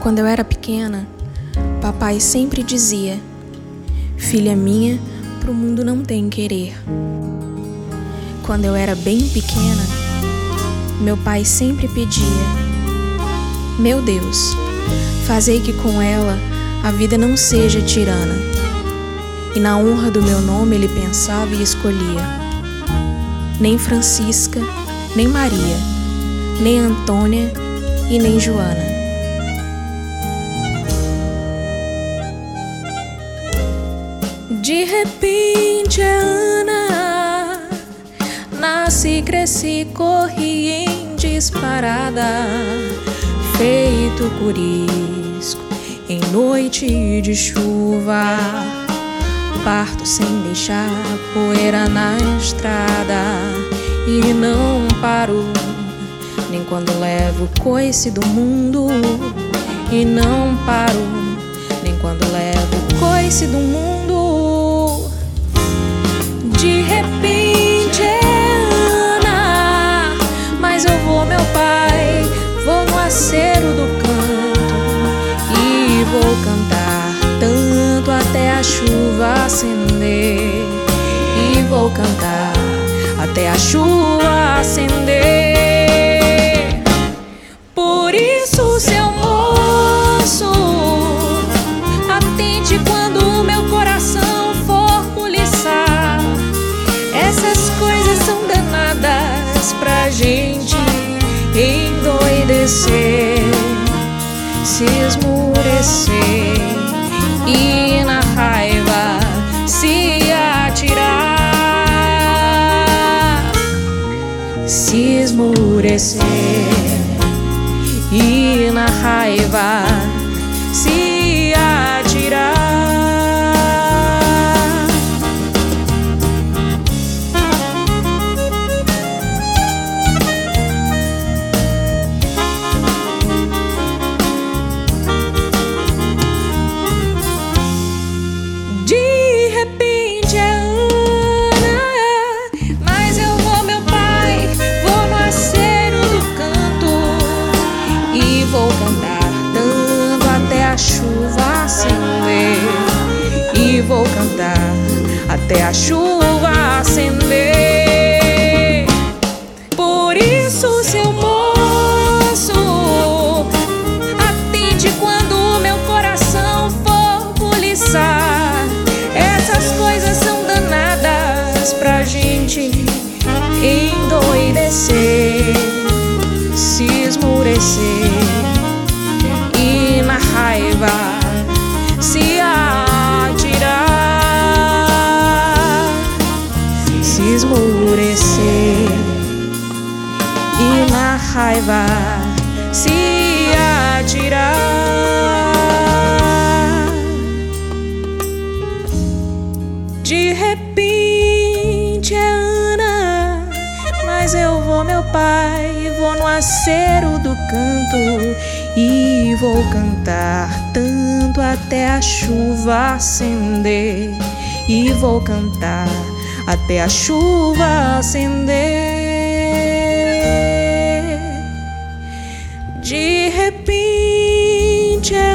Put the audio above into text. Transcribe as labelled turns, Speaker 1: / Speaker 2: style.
Speaker 1: Quando eu era pequena, papai sempre dizia: filha minha, pro mundo não tem querer. Quando eu era bem pequena, meu pai sempre pedia: meu Deus, fazei que com ela a vida não seja tirana. E na honra do meu nome ele pensava e escolhia: nem Francisca, nem Maria, nem Antônia e nem Joana. De repente é Ana, nasci, cresci, corri em disparada, feito curisco em noite de chuva. Parto sem deixar poeira na estrada e não paro, nem quando levo o coice do mundo. E não paro, nem quando levo o coice do mundo. De repente é Ana, mas eu vou, meu pai, vou no acero do canto e vou cantar tanto até a chuva acender. E vou cantar até a chuva acender. Por isso, seu moço, atente quando o meu coração for buliçar. Essas coisas são danadas pra gente endoidecer, se esmurecer e na raiva se atirar. Se esmurecer e na raiva se atirar. De repente é Ana, mas eu vou, meu pai, vou no acero do canto e vou cantar tanto até a chuva acender. E vou cantar até a chuva acender. Por isso, seu moço, atente quando o meu coração for buliçar. Essas coisas são danadas pra gente endoidecer, se esmurecer e na raiva se atirar. Se esmurecer e na raiva se atirar. De repente é Ana, mas eu vou, meu pai, vou no acero do canto e vou cantar tanto até a chuva acender. E vou cantar até a chuva acender. De repente é